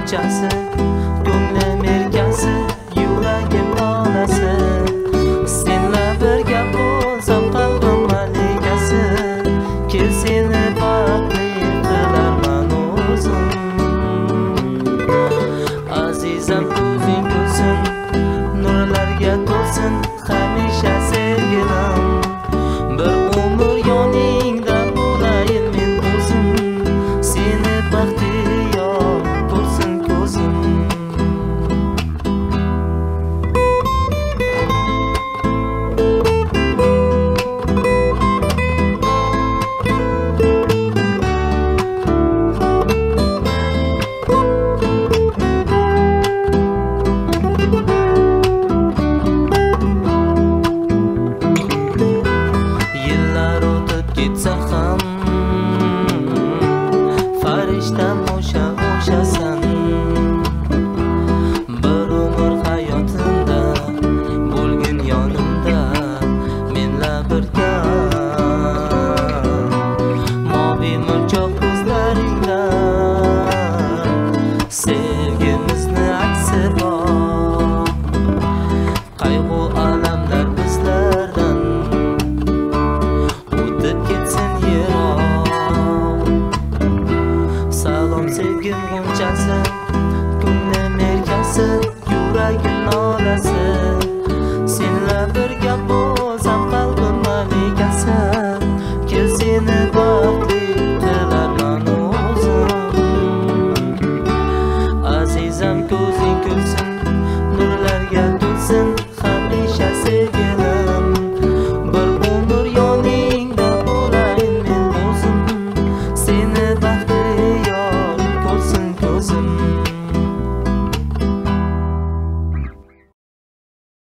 g'unchasi, ko'nglim erkasi, yuragim nolasi. Senla birga bo'lsam qalbim malikasi, kel seni baxtli qilarman o'zim. Azizam ko'zing kulsin, nurlarga to'lsin hamisha sevgilim. Bir umr yoningda bo'layin men o'zim, seni baxtiyor ko'rsin ko'zim. Ketsa ham farishtam o'shasan, bir umr hayotimda bo'lgin yonimda menla birga. Moviy mo'lchoq ko'zlaringda sevgimizni aksi bor, qayg'u alamlar bizlardan ketsin yiroq. Salom sevgim g'unchasi, ko'nglim erkasi, yuragim nolasi. Senla birga bo'lsam qalbim malikasi, kel seni baxtli qilarman o'zim. Azizam ko'zim